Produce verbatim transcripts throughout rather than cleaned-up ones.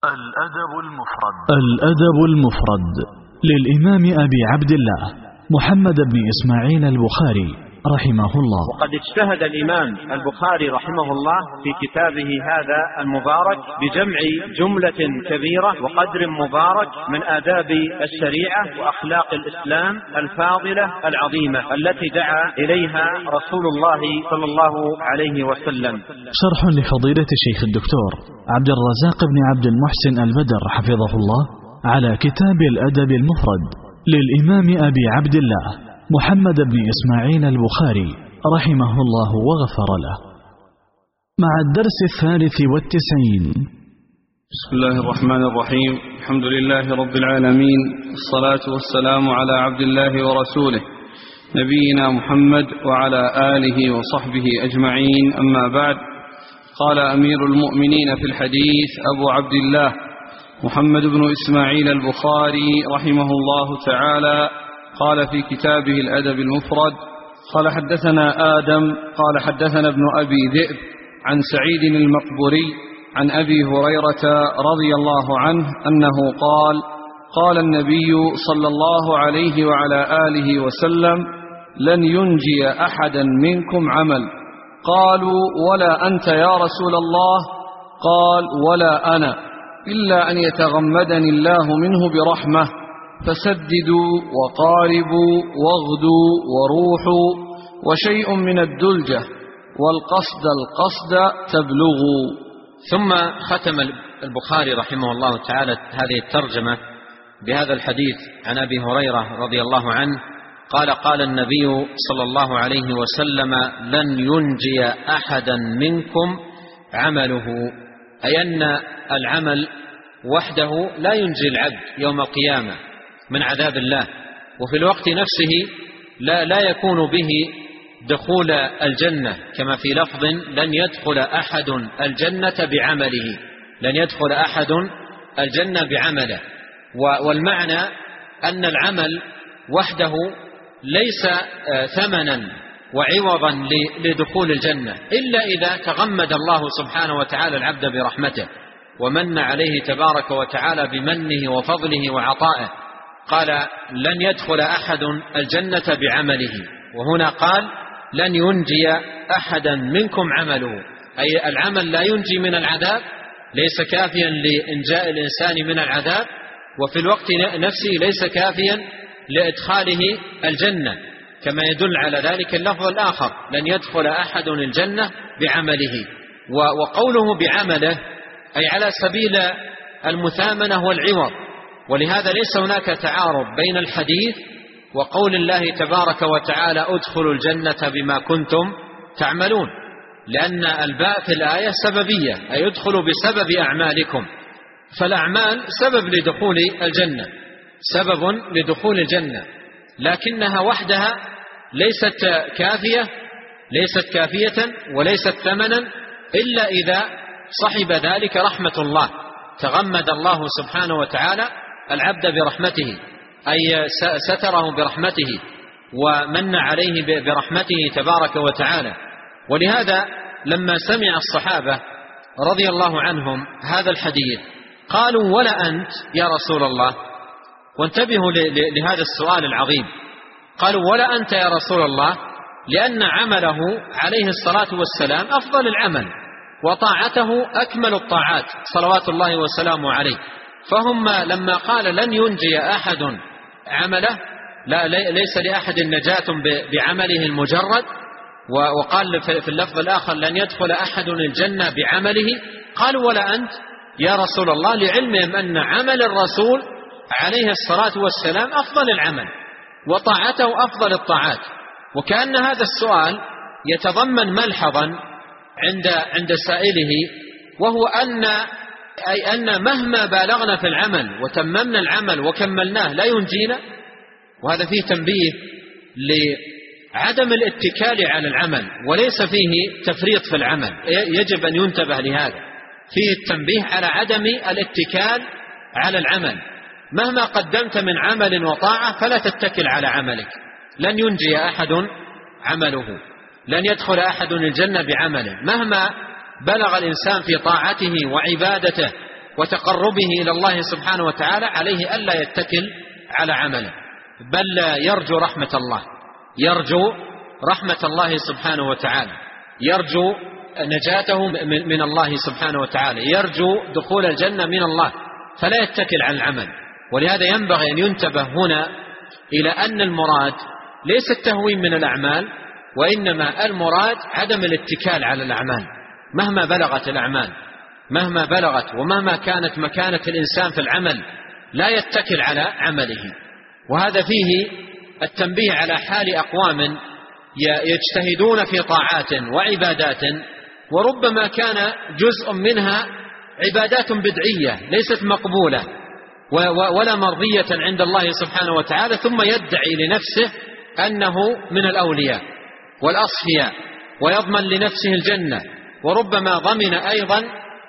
الأدب المفرد. الأدب المفرد للإمام أبي عبد الله محمد بن إسماعيل البخاري رحمه الله. وقد اجتهد الإمام البخاري رحمه الله في كتابه هذا المبارك بجمع جملة كبيرة وقدر مبارك من آداب الشريعة وأخلاق الإسلام الفاضلة العظيمة التي دعا إليها رسول الله صلى الله عليه وسلم. شرح لفضيلة الشيخ الدكتور عبد الرزاق بن عبد المحسن البدر حفظه الله على كتاب الأدب المفرد للإمام أبي عبد الله محمد بن إسماعيل البخاري رحمه الله وغفر له، مع الدرس الثالث والتسعين. بسم الله الرحمن الرحيم. الحمد لله رب العالمين، الصلاة والسلام على عبد الله ورسوله نبينا محمد وعلى آله وصحبه أجمعين، أما بعد. قال أمير المؤمنين في الحديث أبو عبد الله محمد بن إسماعيل البخاري رحمه الله تعالى، قال في كتابه الأدب المفرد: قال حدثنا آدم قال حدثنا ابن أبي ذئب عن سعيد المقبري عن أبي هريرة رضي الله عنه أنه قال: قال النبي صلى الله عليه وعلى آله وسلم: لن ينجي أحدا منكم عمل. قالوا: ولا أنت يا رسول الله؟ قال: ولا أنا، إلا أن يتغمدني الله منه برحمة، فسددوا وقاربوا واغدوا وروحوا، وشيء من الدلجة والقصد القصد تبلغوا. ثم ختم البخاري رحمه الله تعالى هذه الترجمة بهذا الحديث عن أبي هريرة رضي الله عنه قال: قال النبي صلى الله عليه وسلم: لن ينجي أحدا منكم عمله، أي أن العمل وحده لا ينجي العبد يوم القيامة من عذاب الله، وفي الوقت نفسه لا, لا يكون به دخول الجنة، كما في لفظ: لن يدخل أحد الجنة بعمله، لن يدخل أحد الجنة بعمله. والمعنى أن العمل وحده ليس ثمنا وعوضا لدخول الجنة، إلا إذا تغمد الله سبحانه وتعالى العبد برحمته ومن عليه تبارك وتعالى بمنه وفضله وعطائه. قال: لن يدخل أحد الجنة بعمله، وهنا قال: لن ينجي أحدا منكم عمله، أي العمل لا ينجي من العذاب، ليس كافيا لإنجاء الإنسان من العذاب، وفي الوقت نفسه ليس كافيا لإدخاله الجنة، كما يدل على ذلك اللفظ الآخر: لن يدخل أحد الجنة بعمله. وقوله بعمله أي على سبيل المثامنة والعوض، ولهذا ليس هناك تعارض بين الحديث وقول الله تبارك وتعالى: ادخلوا الجنة بما كنتم تعملون، لأن الباء في الآية سببية، أي ادخلوا بسبب أعمالكم، فالأعمال سبب لدخول الجنة، سبب لدخول الجنة، لكنها وحدها ليست كافية، ليست كافية وليست ثمنا، إلا إذا صحب ذلك رحمة الله، تغمد الله سبحانه وتعالى العبد برحمته، أي ستره برحمته ومن عليه برحمته تبارك وتعالى. ولهذا لما سمع الصحابة رضي الله عنهم هذا الحديث قالوا: ولا أنت يا رسول الله؟ وانتبهوا لهذا السؤال العظيم، قالوا: ولا أنت يا رسول الله، لأن عمله عليه الصلاة والسلام أفضل العمل وطاعته أكمل الطاعات صلوات الله وسلامه عليه. فهم لما قال: لن ينجي أحد عمله، لا ليس لأحد نجاة بعمله المجرد، وقال في اللفظ الآخر: لن يدخل أحد الجنة بعمله، قالوا: ولا أنت يا رسول الله، لعلمهم أن عمل الرسول عليه الصلاة والسلام أفضل العمل وطاعته أفضل الطاعات. وكأن هذا السؤال يتضمن ملحظا عند عند سائله، وهو أن أي أن مهما بالغنا في العمل وتممنا العمل وكملناه لا ينجينا. وهذا فيه تنبيه لعدم الاتكال على العمل، وليس فيه تفريط في العمل، يجب أن ينتبه لهذا، فيه التنبيه على عدم الاتكال على العمل. مهما قدمت من عمل وطاعة فلا تتكل على عملك، لن ينجي أحد عمله، لن يدخل أحد الجنة بعمله، مهما بلغ الإنسان في طاعته وعبادته وتقربه إلى الله سبحانه وتعالى عليه ألا يتكل على عمله، بل يرجو رحمة الله، يرجو رحمة الله سبحانه وتعالى، يرجو نجاته من الله سبحانه وتعالى، يرجو دخول الجنة من الله، فلا يتكل على العمل. ولهذا ينبغي أن ينتبه هنا إلى أن المراد ليس التهوين من الأعمال، وإنما المراد عدم الاتكال على الأعمال مهما بلغت الأعمال، مهما بلغت ومهما كانت مكانة الإنسان في العمل لا يتكل على عمله. وهذا فيه التنبيه على حال أقوام يجتهدون في طاعات وعبادات، وربما كان جزء منها عبادات بدعية ليست مقبولة ولا مرضية عند الله سبحانه وتعالى، ثم يدعي لنفسه أنه من الأولياء والأصفياء ويضمن لنفسه الجنة، وربما ضمن أيضا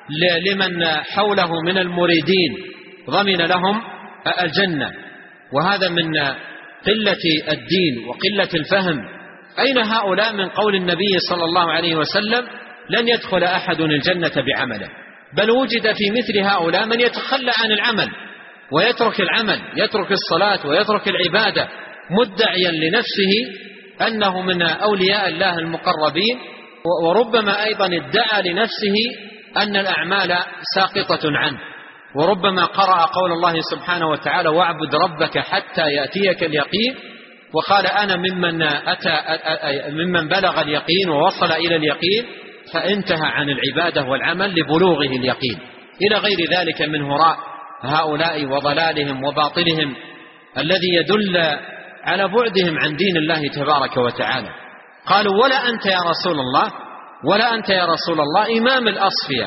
لمن حوله من المريدين ضمن لهم الجنة. وهذا من قلة الدين وقلة الفهم. أين هؤلاء من قول النبي صلى الله عليه وسلم لن يدخل أحد الجنة بعمله؟ بل وجد في مثل هؤلاء من يتخلى عن العمل ويترك العمل، يترك الصلاة ويترك العبادة، مدعيا لنفسه أنه من أولياء الله المقربين، وربما أيضا ادعى لنفسه أن الأعمال ساقطة عنه، وربما قرأ قول الله سبحانه وتعالى واعبد ربك حتى يأتيك اليقين، وقال أنا ممن, أتى ممن بلغ اليقين ووصل إلى اليقين، فانتهى عن العبادة والعمل لبلوغه اليقين، إلى غير ذلك من هراء هؤلاء وضلالهم وباطلهم الذي يدل على بعدهم عن دين الله تبارك وتعالى. قالوا ولا أنت يا رسول الله، ولا أنت يا رسول الله إمام الأصفياء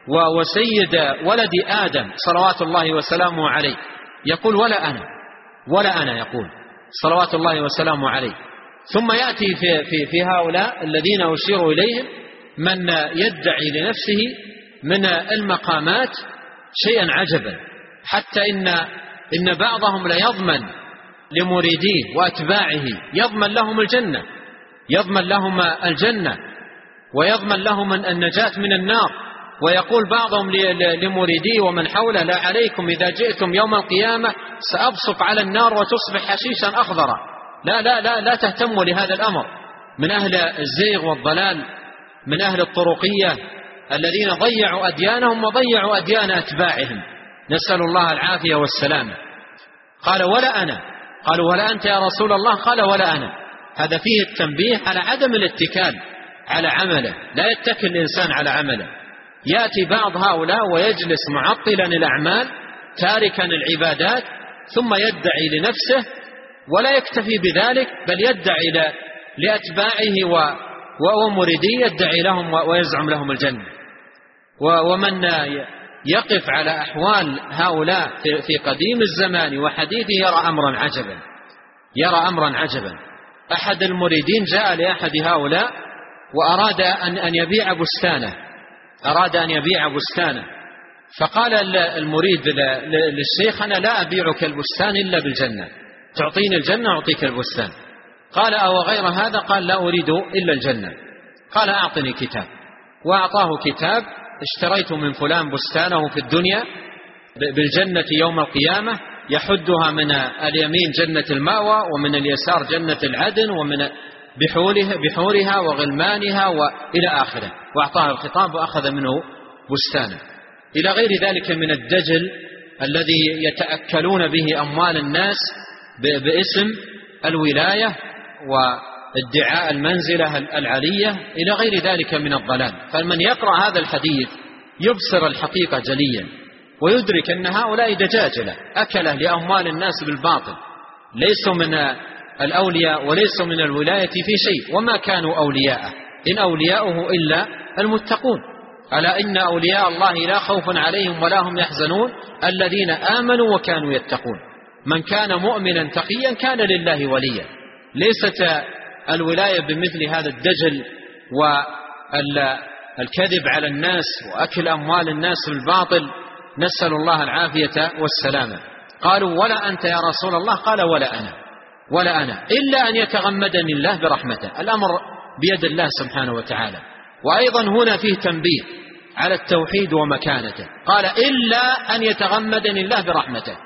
وسيد ولد آدم صلوات الله وسلامه عليه، يقول ولا أنا، ولا أنا يقول صلوات الله وسلامه عليه. ثم يأتي في, في, في هؤلاء الذين أشيروا إليهم من يدعي لنفسه من المقامات شيئا عجبا، حتى إن, إن بعضهم لا يضمن لمريديه وأتباعه، يضمن لهم الجنة، يضمن لهم الجنة ويضمن لهم النجاة من النار. ويقول بعضهم لمريديه ومن حوله لا عليكم إذا جئتم يوم القيامة سأبصق على النار وتصبح حشيشا أخضرا. لا لا لا لا تهتموا لهذا الأمر. من أهل الزيغ والضلال، من أهل الطرقية الذين ضيعوا أديانهم وضيعوا أديان أتباعهم، نسأل الله العافية والسلامة. قال ولا أنا، قالوا ولا أنت يا رسول الله، قال ولا أنا. هذا فيه التنبيه على عدم الاتكال على عمله، لا يتكل الإنسان على عمله. يأتي بعض هؤلاء ويجلس معطلا الأعمال تاركا العبادات، ثم يدعي لنفسه ولا يكتفي بذلك، بل يدعي لأتباعه ومريديه، يدعي لهم ويزعم لهم الجنة. ومن يقف على أحوال هؤلاء في قديم الزمان وحديثه يرى أمرا عجبا، يرى أمرا عجبا. أحد المريدين جاء لأحد هؤلاء وأراد أن يبيع بستانه، أراد أن يبيع بستانه، فقال المريد للشيخ أنا لا أبيعك البستان إلا بالجنة، تعطيني الجنة أعطيك البستان. قال أو غير هذا؟ قال لا أريد إلا الجنة. قال أعطني كتاب، وأعطاه كتاب اشتريت من فلان بستانه في الدنيا بالجنة يوم القيامة، يحدها من اليمين جنة المأوى ومن اليسار جنة العدن ومن بحورها وغلمانها وإلى آخره، وأعطاه الخطاب وأخذ منه بستانه. إلى غير ذلك من الدجل الذي يتأكلون به أموال الناس باسم الولاية وادعاء المنزلة العلية، إلى غير ذلك من الضلال. فمن يقرأ هذا الحديث يبصر الحقيقة جليا، ويدرك أن هؤلاء دجاجلة أكله لأموال الناس بالباطل، ليسوا من الأولياء وليسوا من الولاية في شيء، وما كانوا أولياءه، إن أولياؤه إلا المتقون. ألا إن أولياء الله لا خوف عليهم ولا هم يحزنون الذين آمنوا وكانوا يتقون. من كان مؤمنا تقيا كان لله وليا. ليست الولاية بمثل هذا الدجل والكذب على الناس وأكل أموال الناس بالباطل، نسأل الله العافية والسلامة. قالوا ولا أنت يا رسول الله؟ قال ولا أنا، ولا أنا إلا أن يتغمدني الله برحمته. الأمر بيد الله سبحانه وتعالى. وأيضا هنا فيه تنبيه على التوحيد ومكانته. قال إلا أن يتغمدني الله برحمته.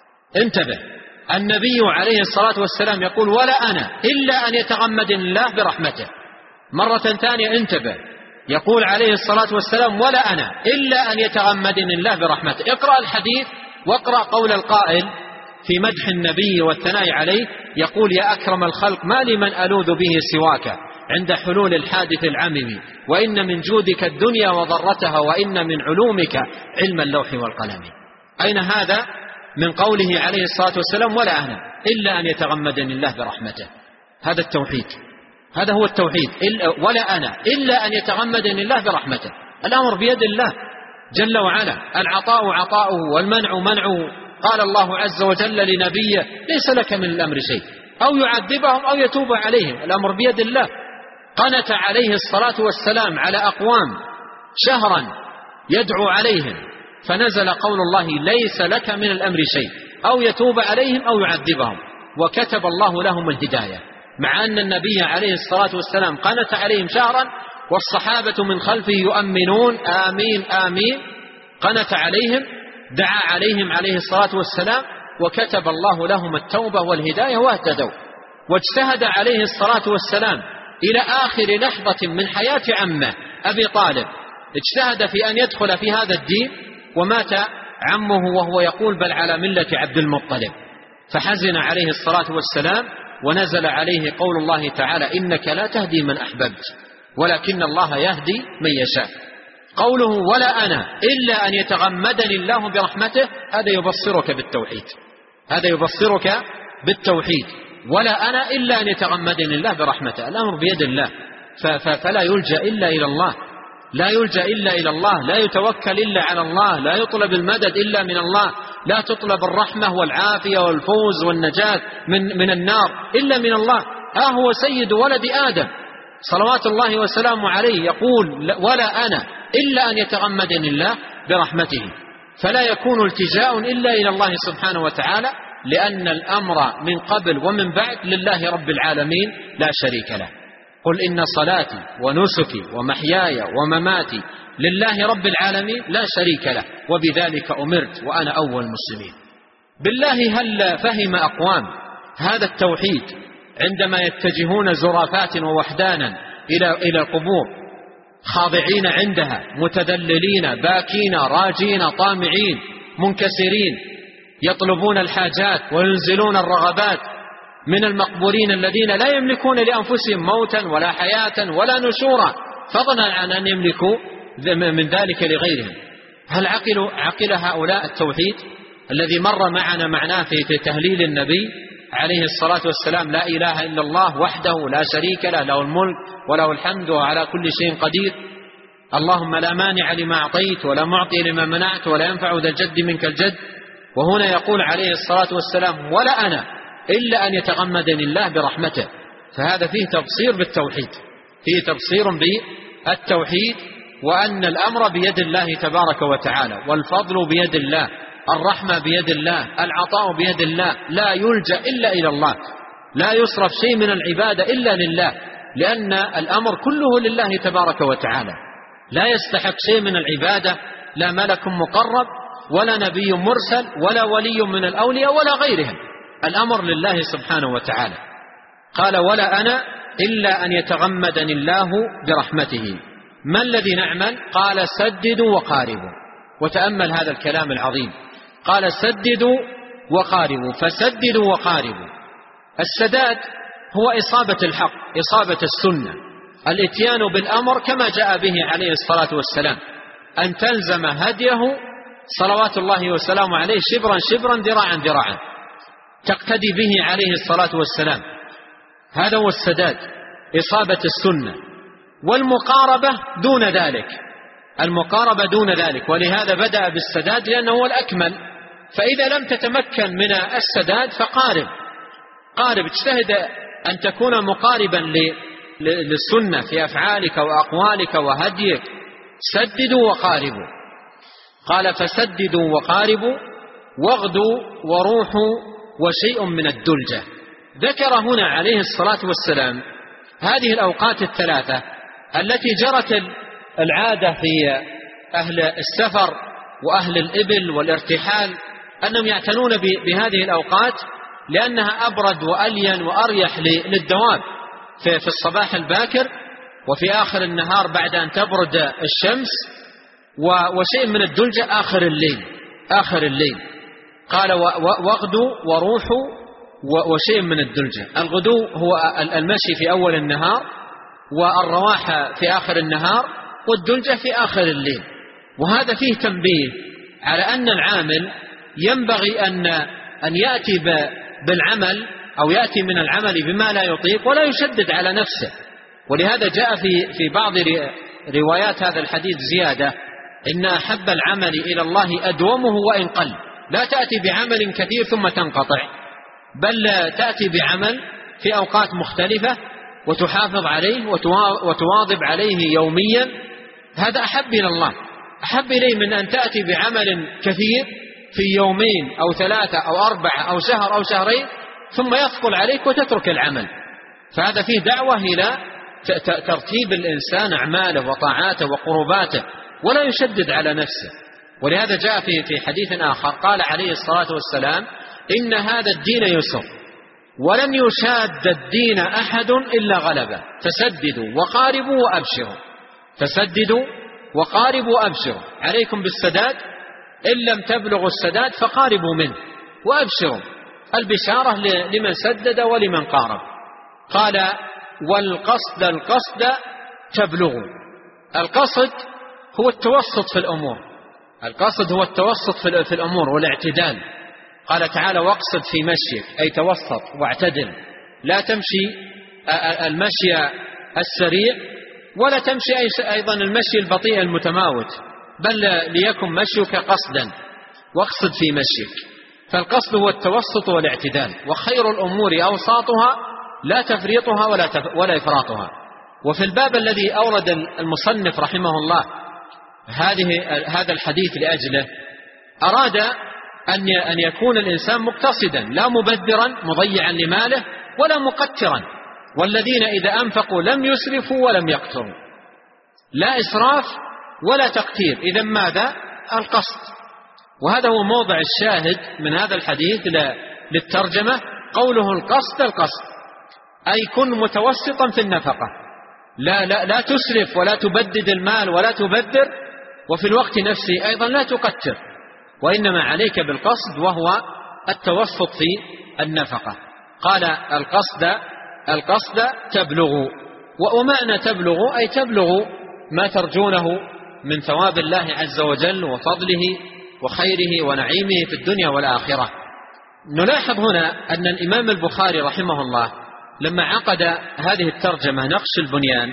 انتبه، النبي عليه الصلاة والسلام يقول ولا أنا إلا أن يتغمدني الله برحمته. مرة ثانية انتبه، يقول عليه الصلاة والسلام ولا أنا إلا أن يتغمدني الله برحمته. اقرأ الحديث واقرأ قول القائل في مدح النبي والثناء عليه، يقول يا أكرم الخلق ما لي من ألوذ به سواك عند حلول الحادث العمم، وإن من جودك الدنيا وضرتها، وإن من علومك علم اللوح والقلم. أين هذا من قوله عليه الصلاة والسلام ولا أنا إلا أن يتغمدني الله برحمته؟ هذا التوحيد، هذا هو التوحيد. ولا أنا إلا أن يتغمدني الله برحمته. الأمر بيد الله جل وعلا، العطاء عطاؤه والمنع منعه. قال الله عز وجل لنبيه ليس لك من الأمر شيء، أو يعذبهم أو يتوب عليهم، الأمر بيد الله. قنت عليه الصلاة والسلام على أقوام شهرا يدعو عليهم، فنزل قول الله ليس لك من الأمر شيء، أو يتوب عليهم أو يعذبهم، وكتب الله لهم الهداية، مع أن النبي عليه الصلاة والسلام قنت عليهم شهرا والصحابة من خلفه يؤمنون آمين آمين. قنت عليهم، دعا عليهم عليه الصلاة والسلام، وكتب الله لهم التوبة والهداية واهتدوا. واجتهد عليه الصلاة والسلام إلى آخر لحظة من حياة عمه أبي طالب، اجتهد في أن يدخل في هذا الدين، ومات عمه وهو يقول بل على ملة عبد المطلب. فحزن عليه الصلاة والسلام، ونزل عليه قول الله تعالى إنك لا تهدي من أحببت ولكن الله يهدي من يشاء. قوله ولا أنا إلا أن يتغمدني الله برحمته، هذا يبصرك بالتوحيد، هذا يبصرك بالتوحيد. ولا أنا إلا أن يتغمدني الله برحمته. الأمر بيد الله، فلا يلجأ إلا إلى الله، لا يلجأ إلا إلى الله، لا يتوكل إلا على الله، لا يطلب المدد إلا من الله، لا تطلب الرحمة والعافية والفوز والنجاة من, من النار إلا من الله. ها هو سيد ولد آدم صلوات الله وسلامه عليه يقول ولا أنا إلا أن يتغمدني الله برحمته. فلا يكون التجاء إلا إلى الله سبحانه وتعالى، لأن الأمر من قبل ومن بعد لله رب العالمين لا شريك له. قل إن صلاتي ونسكي ومحياي ومماتي لله رب العالمين لا شريك له وبذلك أمرت وأنا أول المسلمين. بالله هل فهم أقوام هذا التوحيد عندما يتجهون زرافات ووحدانا إلى إلى القبور، خاضعين عندها، متذللين، باكين، راجين، طامعين، منكسرين، يطلبون الحاجات وينزلون الرغبات من المقبورين الذين لا يملكون لأنفسهم موتا ولا حياة ولا نشورا، فضلا عن أن يملكوا من ذلك لغيرهم؟ هل عقلوا عقل هؤلاء التوحيد الذي مر معنا معناه في تهليل النبي عليه الصلاة والسلام لا إله إلا الله وحده لا شريك له، له الملك وله الحمد وعلى كل شيء قدير، اللهم لا مانع لما أعطيت ولا معطي لما منعت ولا ينفع ذا الجد منك الجد. وهنا يقول عليه الصلاة والسلام ولا أنا إلا أن يتغمدني الله برحمته. فهذا فيه تبصير بالتوحيد، فيه تبصير بالتوحيد، وأن الأمر بيد الله تبارك وتعالى، والفضل بيد الله، الرحمة بيد الله، العطاء بيد الله، لا يلجأ إلا إلى الله، لا يصرف شيء من العبادة إلا لله، لأن الأمر كله لله تبارك وتعالى. لا يستحق شيء من العبادة لا ملك مقرب ولا نبي مرسل ولا ولي من الأولياء ولا غيرهم، الأمر لله سبحانه وتعالى. قال ولا أنا إلا أن يتغمدني الله برحمته. ما الذي نعمل؟ قال سددوا وقاربوا. وتأمل هذا الكلام العظيم، قال سددوا وقاربوا، فسددوا وقاربوا. السداد هو إصابة الحق، إصابة السنة، الاتيان بالأمر كما جاء به عليه الصلاة والسلام، أن تلزم هديه صلوات الله وسلامه عليه شبرا شبرا ذراعا ذراعا، تقتدي به عليه الصلاة والسلام. هذا هو السداد، إصابة السنة. والمقاربة دون ذلك، المقاربة دون ذلك، ولهذا بدأ بالسداد لأنه هو الأكمل. فإذا لم تتمكن من السداد فقارب، قارب، اجتهد أن تكون مقاربا للسنة في أفعالك وأقوالك وهديك. سددوا وقاربوا. قال فسددوا وقاربوا واغدوا وروحوا وشيء من الدلجة. ذكر هنا عليه الصلاة والسلام هذه الأوقات الثلاثة التي جرت العادة في أهل السفر وأهل الإبل والارتحال أنهم يعتنون بهذه الأوقات لأنها أبرد وألين وأريح للدواب في الصباح الباكر، وفي آخر النهار بعد أن تبرد الشمس، وشيء من الدلجة آخر الليل آخر الليل قال واغدوا وروحوا وشيء من الدلجة. الغدو هو المشي في أول النهار، والرواحة في آخر النهار، والدلجة في آخر الليل. وهذا فيه تنبيه على أن العامل ينبغي أن أن يأتي بالعمل أو يأتي من العمل بما لا يطيق ولا يشدد على نفسه. ولهذا جاء في في بعض روايات هذا الحديث زيادة: إن أحب العمل إلى الله أدومه وإن قل. لا تأتي بعمل كثير ثم تنقطع، بل تأتي بعمل في أوقات مختلفة وتحافظ عليه وتواظب عليه يوميا. هذا أحب إلى الله، أحب إليه من أن تأتي بعمل كثير في يومين أو ثلاثة أو أربعة أو شهر أو شهرين ثم يثقل عليك وتترك العمل. فهذا فيه دعوة إلى ترتيب الإنسان أعماله وطاعاته وقرباته ولا يشدد على نفسه. ولهذا جاء في في حديث آخر قال عليه الصلاة والسلام: إن هذا الدين يسر ولن يشاد الدين أحد إلا غلبه، فسددوا وقاربوا وأبشروا. فسددوا وقاربوا وأبشروا، عليكم بالسداد، إن لم تبلغوا السداد فقاربوا منه وأبشروا. البشارة لمن سدد ولمن قارب. قال: والقصد القصد تبلغوا. القصد هو التوسط في الأمور، القصد هو التوسط في الأمور والاعتدال. قال تعالى: واقصد في مشيك، أي توسط واعتدل، لا تمشي المشي السريع ولا تمشي أيضا المشي البطيء المتماوت، بل ليكن مشيك قصدا، واقصد في مشيك. فالقصد هو التوسط والاعتدال، وخير الأمور أوساطها لا تفريطها ولا ولا إفراطها. وفي الباب الذي أورد المصنف رحمه الله هذه هذا الحديث لأجله أراد أن أن يكون الإنسان مقتصدا، لا مبذرا مضيعا لماله ولا مقترا. والذين إذا أنفقوا لم يسرفوا ولم يقتروا، لا إسراف ولا تقتير. إذن ماذا؟ القصد. وهذا هو موضع الشاهد من هذا الحديث للترجمة، قوله القصد القصد، أي كن متوسطا في النفقة، لا, لا, لا تسرف ولا تبدد المال ولا تبذر، وفي الوقت نفسه أيضا لا تقتر، وإنما عليك بالقصد وهو التوسط في النفقة. قال: القصد القصد تبلغ. ومعنى تبلغ أي تبلغ ما ترجونه من ثواب الله عز وجل وفضله وخيره ونعيمه في الدنيا والآخرة. نلاحظ هنا أن الإمام البخاري رحمه الله لما عقد هذه الترجمة نقش البنيان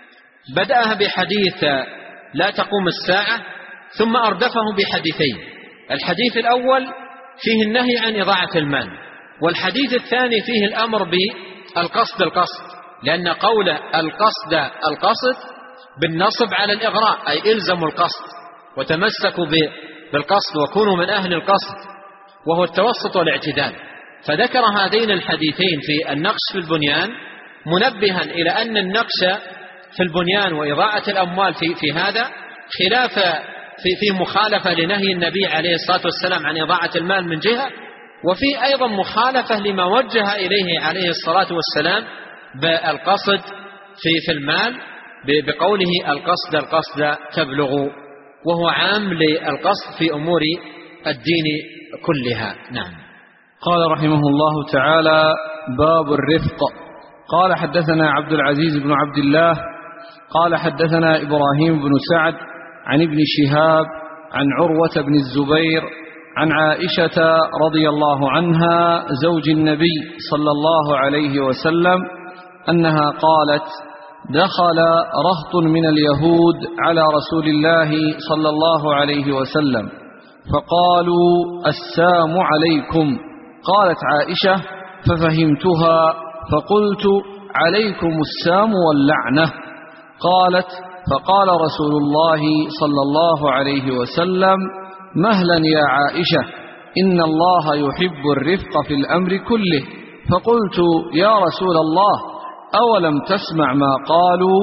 بدأها بحديث لا تقوم الساعة، ثم أردفه بحديثين. الحديث الأول فيه النهي عن إضاعة المال، والحديث الثاني فيه الأمر بالقصد القصد، لأن قول القصد القصد بالنصب على الإغراء، أي إلزموا القصد وتمسكوا بالقصد وكونوا من أهل القصد، وهو التوسط والاعتدال. فذكر هذين الحديثين في النقش في البنيان منبها إلى أن النقش في البنيان وإضاعة الأموال في, في هذا خلاف في, في مخالفة لنهي النبي عليه الصلاة والسلام عن إضاعة المال من جهة، وفي أيضا مخالفة لما وجه إليه عليه الصلاة والسلام بالقصد في, في المال بقوله القصد القصد تبلغ، وهو عام للقصد في أمور الدين كلها. نعم. قال رحمه الله تعالى: باب الرفق. قال: حدثنا عبد العزيز بن عبد الله قال: حدثنا إبراهيم بن سعد عن ابن شهاب عن عروة بن الزبير عن عائشة رضي الله عنها زوج النبي صلى الله عليه وسلم أنها قالت: دخل رهط من اليهود على رسول الله صلى الله عليه وسلم فقالوا: السام عليكم. قالت عائشة: ففهمتها فقلت: عليكم السام واللعنة. قالت: فقال رسول الله صلى الله عليه وسلم: مهلا يا عائشة، إن الله يحب الرفق في الأمر كله. فقلت: يا رسول الله، أولم تسمع ما قالوا؟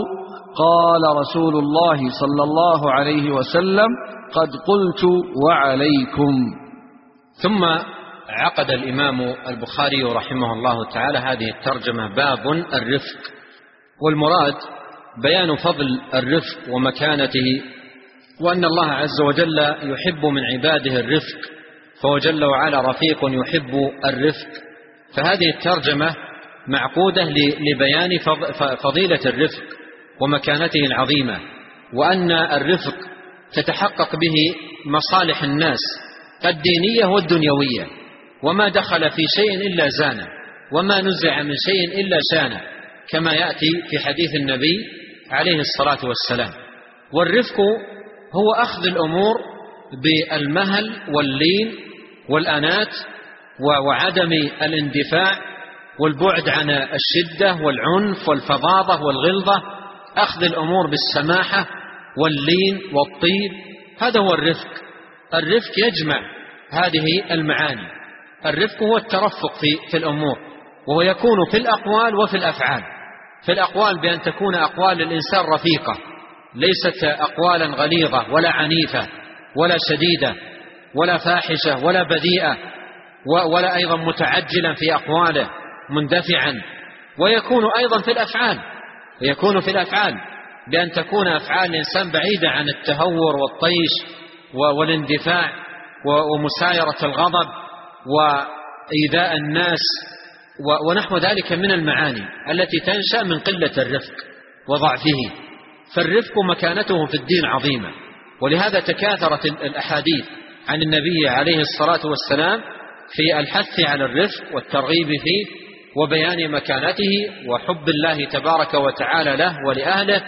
قال رسول الله صلى الله عليه وسلم: قد قلت وعليكم. ثم عقد الإمام البخاري رحمه الله تعالى هذه الترجمة: باب الرفق. والمراد بيان فضل الرفق ومكانته، وأن الله عز وجل يحب من عباده الرفق، فهو جل وعلا رفيق يحب الرفق. فهذه الترجمة معقودة لبيان فضيلة الرفق ومكانته العظيمة، وأن الرفق تتحقق به مصالح الناس الدينية والدنيوية، وما دخل في شيء إلا زانه، وما نزع من شيء إلا شانه، كما يأتي في حديث النبي عليه الصلاة والسلام. والرفق هو أخذ الأمور بالمهل واللين والأنات وعدم الاندفاع والبعد عن الشدة والعنف والفظاظة والغلظة، أخذ الأمور بالسماحة واللين والطيب، هذا هو الرفق. الرفق يجمع هذه المعاني. الرفق هو الترفق في, في الأمور، وهو يكون في الأقوال وفي الأفعال. في الأقوال بأن تكون أقوال الإنسان رفيقة، ليست أقوالا غليظة ولا عنيفة ولا شديدة ولا فاحشة ولا بذيئة، ولا أيضا متعجلا في أقواله مندفعا. ويكون أيضا في الأفعال، ويكون في الأفعال بأن تكون أفعال الإنسان بعيدة عن التهور والطيش والاندفاع ومسايرة الغضب وإيذاء الناس ونحو ذلك من المعاني التي تنشأ من قلة الرفق وضعفه. فالرفق مكانته في الدين عظيمة، ولهذا تكاثرت الأحاديث عن النبي عليه الصلاة والسلام في الحث على الرفق والترغيب فيه وبيان مكانته وحب الله تبارك وتعالى له ولأهله.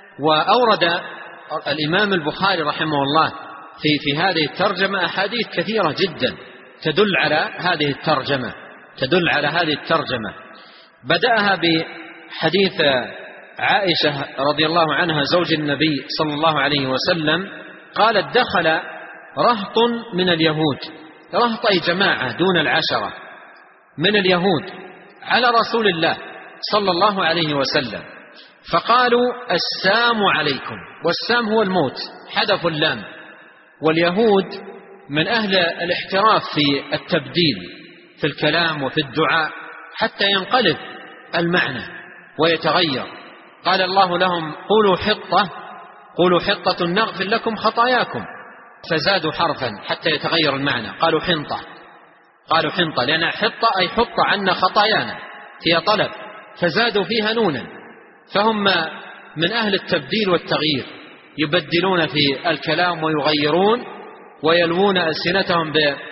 وأورد الإمام البخاري رحمه الله في, في هذه الترجمة أحاديث كثيرة جدا تدل على هذه الترجمة تدل على هذه الترجمة بدأها بحديث عائشة رضي الله عنها زوج النبي صلى الله عليه وسلم، قالت: دخل رهط من اليهود، رهط أي جماعة دون العشرة من اليهود، على رسول الله صلى الله عليه وسلم، فقالوا: السام عليكم. والسام هو الموت، حذف اللام. واليهود من أهل الاحتراف في التبديل في الكلام وفي الدعاء حتى ينقلب المعنى ويتغير. قال الله لهم: قولوا حطة قولوا حطة نغفر لكم خطاياكم، فزادوا حرفا حتى يتغير المعنى، قالوا حنطة قالوا حنطة لأن حطة أي حط عنا خطايانا، هي طلب، فزادوا فيها نونا. فهم من أهل التبديل والتغيير، يبدلون في الكلام ويغيرون ويلوون ألسنتهم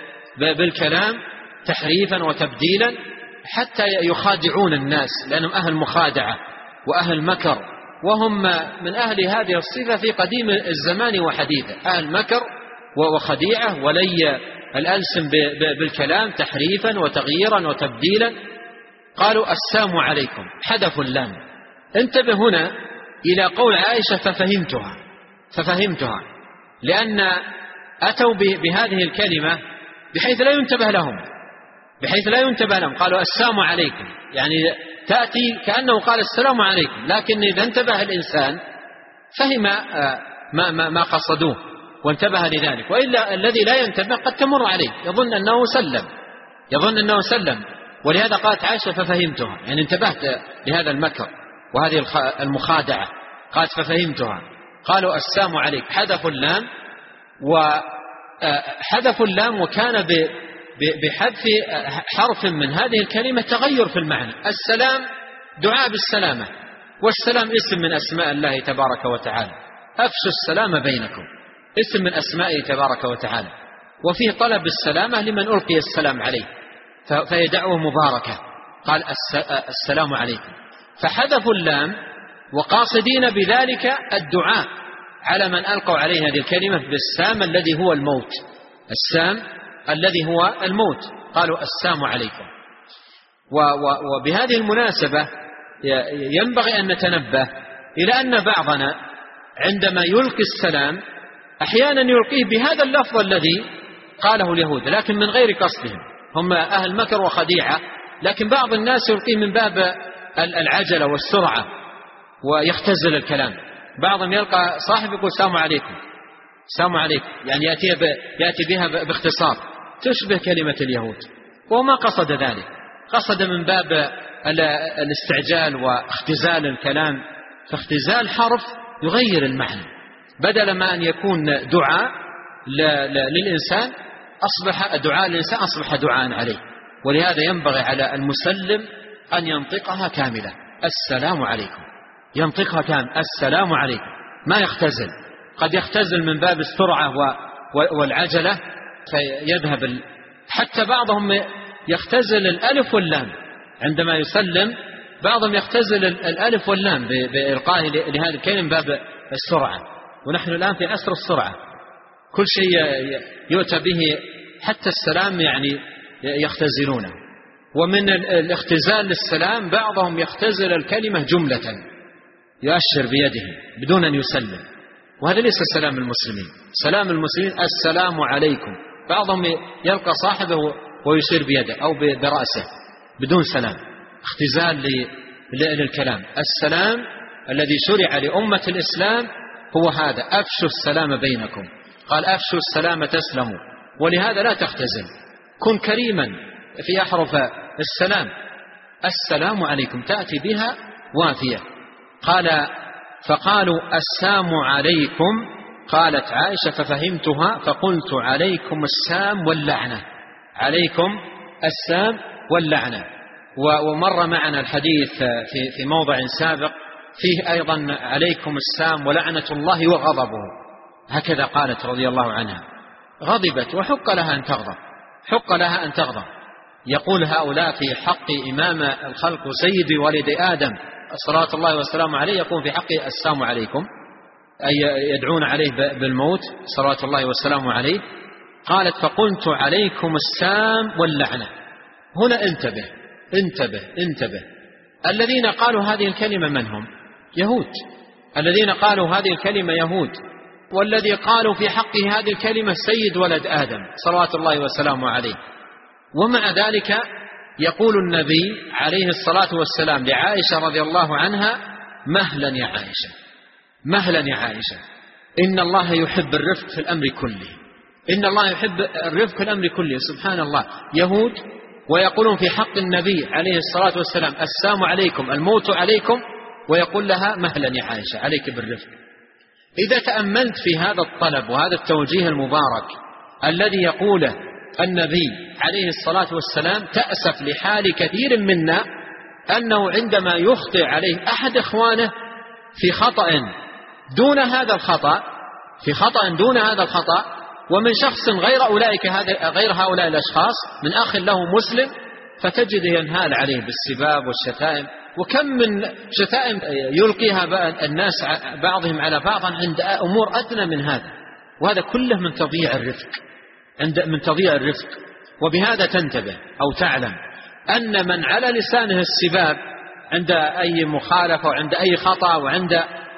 بالكلام تحريفا وتبديلا حتى يخادعون الناس، لأنهم أهل مخادعة وأهل مكر، وهم من أهل هذه الصفة في قديم الزمان وحديثه، أهل مكر وخديعة ولي الألسن بالكلام تحريفا وتغييرا وتبديلا. قالوا: السام عليكم، حذف اللام. انتبه هنا إلى قول عائشة: ففهمتها ففهمتها لأن أتوا بهذه الكلمة بحيث لا ينتبه لهم بحيث لا ينتبه لهم قالوا: السام عليكم، يعني تأتي كأنه قال السلام عليكم، لكن إذا انتبه الإنسان فهم ما, ما, ما قصدوه وانتبه لذلك. وإلا الذي لا ينتبه قد تمر عليه يظن أنه سلم يظن أنه سلم ولهذا قالت عائشة: ففهمتها، يعني انتبهت لهذا المكر وهذه المخادعة. قالت: ففهمتها. قالوا: السام عليك، حذف اللام. وحذف اللام وكان بحذف حرف من هذه الكلمة تغير في المعنى. السلام دعاء بالسلامة، والسلام اسم من أسماء الله تبارك وتعالى، أفشوا السلام بينكم، اسم من أسمائه تبارك وتعالى، وفيه طلب السلامة لمن ألقي السلام عليه، فهي دعوة مباركة. قال: السلام عليكم. فحذفوا اللام وقاصدين بذلك الدعاء على من ألقوا عليه هذه الكلمة بالسام الذي هو الموت، السام الذي هو الموت. قالوا: السام عليكم. وبهذه المناسبة ينبغي أن نتنبه إلى أن بعضنا عندما يلقي السلام أحيانا يلقيه بهذا اللفظ الذي قاله اليهود، لكن من غير قصدهم، هم أهل مكر وخديعة، لكن بعض الناس يلقيه من باب العجلة والسرعة، ويختزل الكلام. بعضهم يلقى صاحب يقول السلام عليكم السلام عليكم، يعني يأتي, ب... يأتي بها باختصار تشبه كلمة اليهود، وهو ما قصد ذلك، قصد من باب الاستعجال واختزال الكلام. فاختزال حرف يغير المعنى، بدل ما أن يكون دعاء للإنسان أصبح دعاء للإنسان أصبح دعاء عليه. ولهذا ينبغي على المسلم أن ينطقها كاملة، السلام عليكم، ينطقها كامل السلام عليكم، ما يختزل. قد يختزل من باب السرعة والعجلة فيذهب ال... حتى بعضهم يختزل الألف واللام عندما يسلم، بعضهم يختزل الألف واللام بإلقائه لهذه الكلمة من باب السرعة. ونحن الآن في عصر السرعة، كل شيء يؤتى به، حتى السلام يعني يختزلونه. ومن الاختزال للسلام بعضهم يختزل الكلمة جملة يؤشر بيده بدون أن يسلم، وهذا ليس سلام المسلمين. سلام المسلمين السلام عليكم، بعضهم يلقى صاحبه ويشير بيده أو برأسه بدون سلام، اختزال للكلام. السلام الذي شرع لأمة الإسلام هو هذا، أفشوا السلام بينكم، قال أفشوا السلام تسلموا. ولهذا لا تختزل، كن كريما في أحرف السلام. السلام عليكم تأتي بها وافية. قال فقالوا السام عليكم، قالت عائشة ففهمتها فقلت عليكم السام واللعنة، عليكم السام واللعنة. ومر معنا الحديث في في موضع سابق فيه أيضا عليكم السام ولعنة الله وغضبه، هكذا قالت رضي الله عنها، غضبت وحق لها أن تغضب، حق لها أن تغضب. يقول هؤلاء في حق إمام الخلق سيد ولد آدم صلوات الله والسلام عليه، يقول في حقه السلام عليكم، أي يدعون عليه بالموت صلوات الله والسلام عليه. قالت فقلت عليكم السام واللعنة. هنا انتبه انتبه انتبه، الذين قالوا هذه الكلمة من هم؟ يهود. الذين قالوا هذه الكلمة يهود، والذي قالوا في حقه هذه الكلمة سيد ولد آدم صلوات الله والسلام عليه. ومع ذلك يقول النبي عليه الصلاة والسلام لعائشة رضي الله عنها مهلا يا عائشة، مهلا يا عائشة، إن الله يحب الرفق في الأمر كله، إن الله يحب الرفق في الأمر كله. سبحان الله، يهود ويقولون في حق النبي عليه الصلاة والسلام السلام عليكم الموت عليكم، ويقول لها مهلا يا عائشة عليك بالرفق. إذا تأملت في هذا الطلب وهذا التوجيه المبارك الذي يقوله النبي عليه الصلاة والسلام، تأسف لحال كثير منا أنه عندما يخطئ عليه أحد إخوانه في خطأ دون هذا الخطأ، في خطأ دون هذا الخطأ، ومن شخص غير أولئك هذا غير هؤلاء الأشخاص، من أخ له مسلم، فتجد ينهال عليه بالسباب والشتائم. وكم من شتائم يلقيها الناس بعضهم على بعض عند أمور أدنى من هذا، وهذا كله من تضييع الرفق، عند من تضييع الرفق. وبهذا تنتبه أو تعلم أن من على لسانه السباب عند أي مخالفة وعند أي خطأ وعند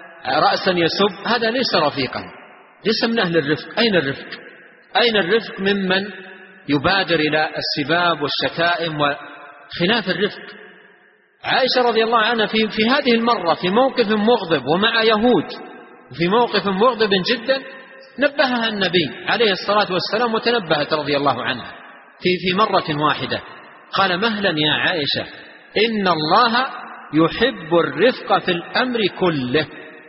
رأسا يسب، هذا ليس رفيقا، ليس من أهل الرفق. أين الرفق؟ أين الرفق ممن يبادر إلى السباب والشتائم وخلاف الرفق؟ عائشة رضي الله عنها في, في هذه المرة في موقف مغضب ومع يهود، في موقف مغضب جدا، نبهها النبي عليه الصلاة والسلام وتنبهت رضي الله عنها في, في مرة واحدة. قال مهلا يا عائشة إن الله يحب الرفق في الأمر كله.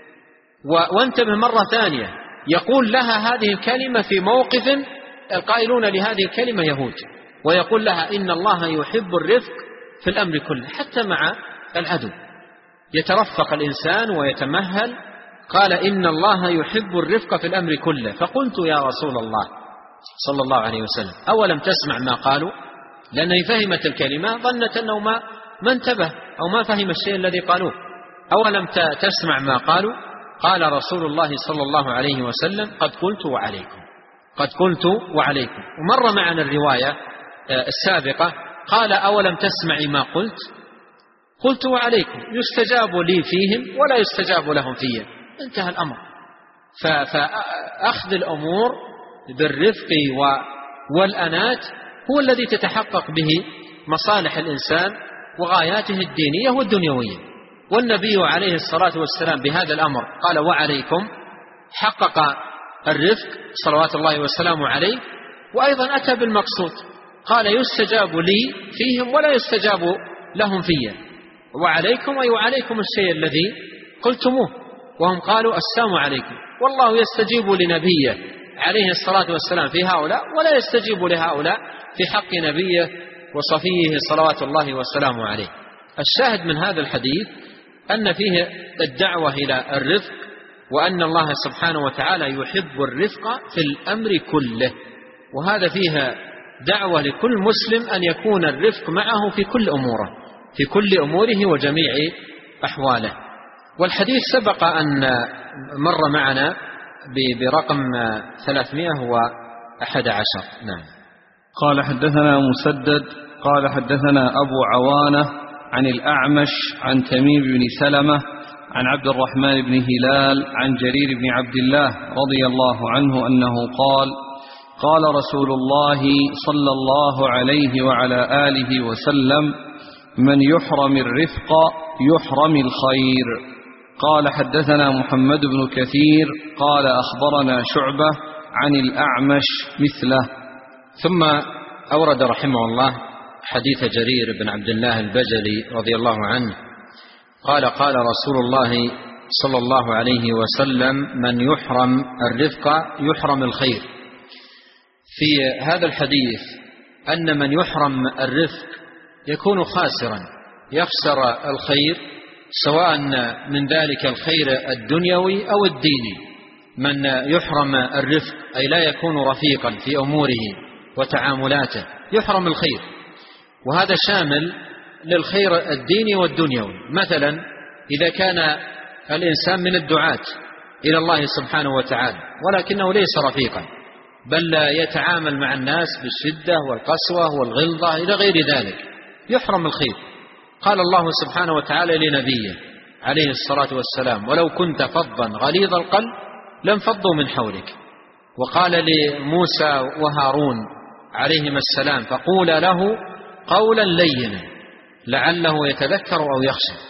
وانتبه مرة ثانية، يقول لها هذه الكلمة في موقف القائلون لهذه الكلمة يهود، ويقول لها إن الله يحب الرفق في الأمر كله، حتى مع العدو يترفق الإنسان ويتمهل. قال إن الله يحب الرفق في الأمر كله. فقلت يا رسول الله صلى الله عليه وسلم أولم تسمع ما قالوا؟ لأنه فهمت الكلمة ظنت أنه ما, ما انتبه أو ما فهم الشيء الذي قالوه. أولم تسمع ما قالوا؟ قال رسول الله صلى الله عليه وسلم قد قلت وعليكم، قد قلت وعليكم. ومر معنا الرواية السابقة قال أولم تسمعي ما قلت؟ قلت وعليكم، يستجاب لي فيهم ولا يستجاب لهم فيهم، انتهى الأمر. فأخذ الأمور بالرفق والأنات هو الذي تتحقق به مصالح الإنسان وغاياته الدينية والدنيوية. والنبي عليه الصلاة والسلام بهذا الأمر قال وعليكم، حقق الرفق صلوات الله والسلام عليه، وأيضا أتى بالمقصود، قال يستجاب لي فيهم ولا يستجاب لهم فيا، وعليكم أي وعليكم الشيء الذي قلتموه، وهم قالوا السلام عليكم، والله يستجيب لنبيه عليه الصلاة والسلام في هؤلاء ولا يستجيب لهؤلاء في حق نبيه وصفيه صلوات الله والسلام عليه. الشاهد من هذا الحديث أن فيه الدعوة إلى الرفق، وأن الله سبحانه وتعالى يحب الرفق في الأمر كله، وهذا فيها دعوة لكل مسلم أن يكون الرفق معه في كل أموره في كل أموره وجميع أحواله. والحديث سبق أن مر معنا برقم ثلاثمائة وأحد عشر. نعم. قال حدثنا مسدد قال حدثنا أبو عوانة عن الأعمش عن تميم بن سلمة عن عبد الرحمن بن هلال عن جرير بن عبد الله رضي الله عنه أنه قال قال رسول الله صلى الله عليه وعلى آله وسلم من يحرم الرفق يحرم الخير. قال حدثنا محمد بن كثير قال أخبرنا شعبة عن الأعمش مثله. ثم أورد رحمه الله حديث جرير بن عبد الله البجلي رضي الله عنه قال قال رسول الله صلى الله عليه وسلم من يحرم الرفق يحرم الخير. في هذا الحديث أن من يحرم الرفق يكون خاسرا، يخسر الخير، سواء من ذلك الخير الدنيوي أو الديني. من يحرم الرفق أي لا يكون رفيقا في أموره وتعاملاته يحرم الخير، وهذا شامل للخير الديني والدنيوي. مثلا إذا كان الإنسان من الدعاة إلى الله سبحانه وتعالى ولكنه ليس رفيقا، بل يتعامل مع الناس بالشدة والقسوة والغلظة إلى غير ذلك، يحرم الخير. قال الله سبحانه وتعالى لنبيه عليه الصلاة والسلام ولو كنت فظا غليظ القلب لانفضوا من حولك. وقال لموسى وهارون عليهما السلام فقولا له قولا لينا لعله يتذكر أو يخشى.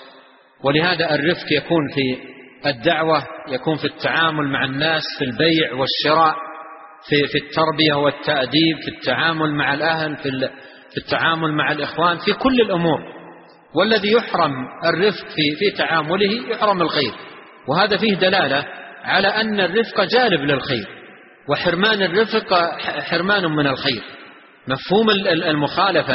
ولهذا الرفق يكون في الدعوة، يكون في التعامل مع الناس، في البيع والشراء، في في التربية والتأديب، في التعامل مع الأهل، في في التعامل مع الإخوان، في كل الأمور. والذي يحرم الرفق في في تعامله يحرم الخير. وهذا فيه دلالة على أن الرفق جالب للخير، وحرمان الرفق حرمان من الخير. مفهوم المخالفة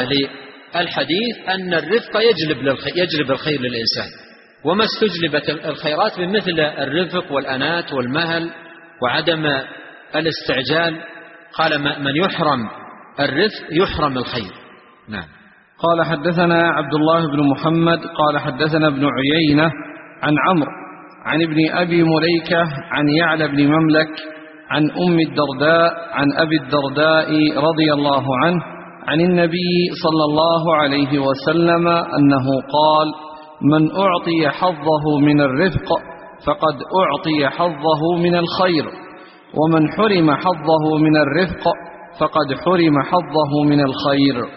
للحديث أن الرفق يجلب للخير يجلب الخير للإنسان، وما استجلبت الخيرات بمثل الرفق والأنات والمهل وعدم الاستعجال. قال من يحرم الرفق يحرم الخير. نعم. قال حدثنا عبد الله بن محمد قال حدثنا ابن عيينة عن عمرو عن ابن أبي مليكة عن يعلى بن مملك عن أم الدرداء عن أبي الدرداء رضي الله عنه عن النبي صلى الله عليه وسلم أنه قال من أعطي حظه من الرفق فقد أعطي حظه من الخير، ومن حرم حظه من الرفق فقد حرم حظه من الخير.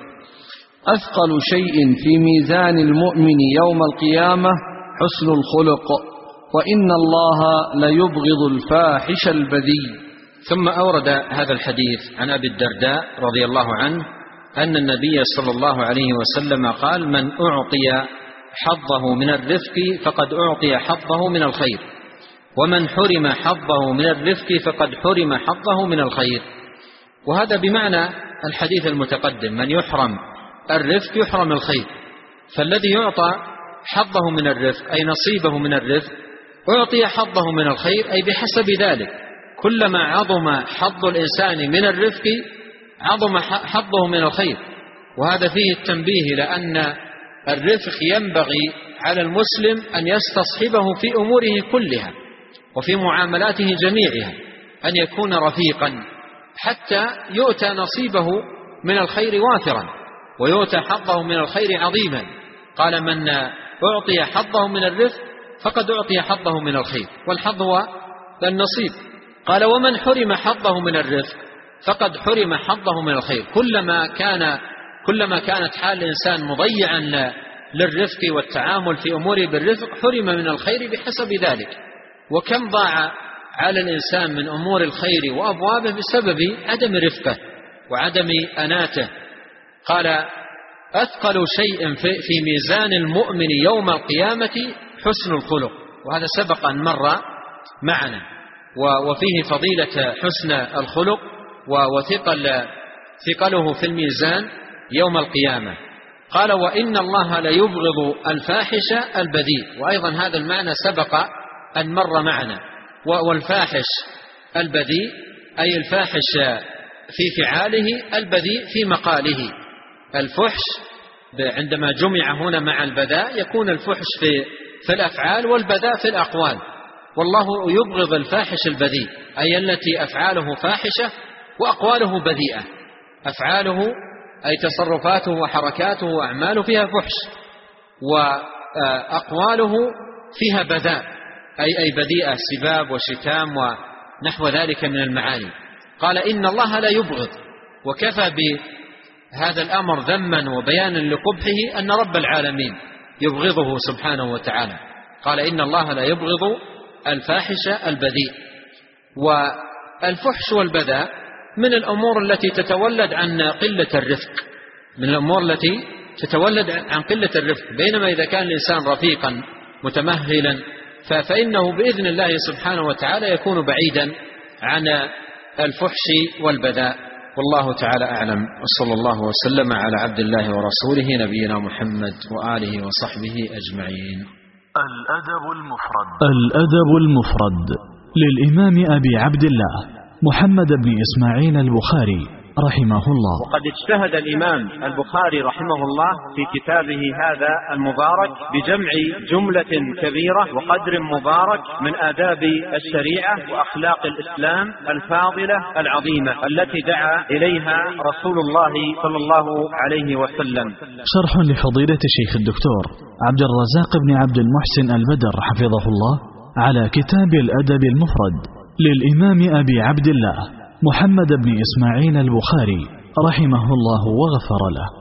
أثقل شيء في ميزان المؤمن يوم القيامة حسن الخلق، وإن الله ليبغض الفاحش البذيء. ثم أورد هذا الحديث عن أبي الدرداء رضي الله عنه أن النبي صلى الله عليه وسلم قال من أعطي حظه من الرفق فقد أعطي حظه من الخير، ومن حرم حظه من الرفق فقد حرم حظه من الخير. وهذا بمعنى الحديث المتقدم، من يحرم الرفق يحرم الخير. فالذي يعطى حظه من الرفق أي نصيبه من الرفق أعطي حظه من الخير، أي بحسب ذلك. كلما عظم حظ الإنسان من الرفق عظم حظه من الخير. وهذا فيه التنبيه لأن الرفق ينبغي على المسلم أن يستصحبه في أموره كلها وفي معاملاته جميعها، أن يكون رفيقا حتى يؤتى نصيبه من الخير وافرا ويؤتى حظه من الخير عظيما. قال من أعطي حظه من الرفق فقد أعطي حظه من الخير، والحظ هو النصيب. قال ومن حرم حظه من الرفق فقد حرم حظه من الخير. كلما كان كلما كانت حال الإنسان مضيعا للرفق والتعامل في أموره بالرفق حرم من الخير بحسب ذلك. وكم ضاع على الإنسان من أمور الخير وأبوابه بسبب عدم رفقه وعدم أناته. قال أثقل شيء في ميزان المؤمن يوم القيامة حسن الخلق، وهذا سبق أن مر معنا، وفيه فضيلة حسن الخلق وثقل ثقله في الميزان يوم القيامة. قال وإن الله لا يبغض الفاحش البذيء، وأيضا هذا المعنى سبق أن مر معنا. والفاحش البذيء أي الفاحش في فعاله، البذيء في مقاله. الفحش عندما جمع هنا مع البذاء يكون الفحش في, في الأفعال والبذاء في الأقوال. والله يبغض الفاحش البذيء أي التي أفعاله فاحشة وأقواله بذيئة. أفعاله أي تصرفاته وحركاته وأعماله فيها فحش، وأقواله فيها بذاء أي أي بذيئة، سباب وشتام ونحو ذلك من المعاني. قال إن الله لا يبغض، وكفى بهذا الأمر ذما وبيانا لقبحه أن رب العالمين يبغضه سبحانه وتعالى. قال إن الله لا يبغض الفاحش البذيء. والفحش والبذاء من الأمور التي تتولد عن قلة الرفق، من الأمور التي تتولد عن قلة الرفق. بينما إذا كان الإنسان رفيقا متمهلا فإنه بإذن الله سبحانه وتعالى يكون بعيدا عن الفحش والبذاء. والله تعالى أعلم، وصلى الله وسلم على عبد الله ورسوله نبينا محمد وآله وصحبه أجمعين. الأدب المفرد. الأدب المفرد للإمام أبي عبد الله محمد بن إسماعيل البخاري رحمه الله. وقد اجتهد الإمام البخاري رحمه الله في كتابه هذا المبارك بجمع جملة كبيرة وقدر مبارك من آداب الشريعة وأخلاق الإسلام الفاضلة العظيمة التي دعا إليها رسول الله صلى الله عليه وسلم. شرح لفضيلة الشيخ الدكتور عبد الرزاق بن عبد المحسن البدر حفظه الله على كتاب الأدب المفرد للإمام أبي عبد الله محمد بن إسماعيل البخاري رحمه الله وغفر له.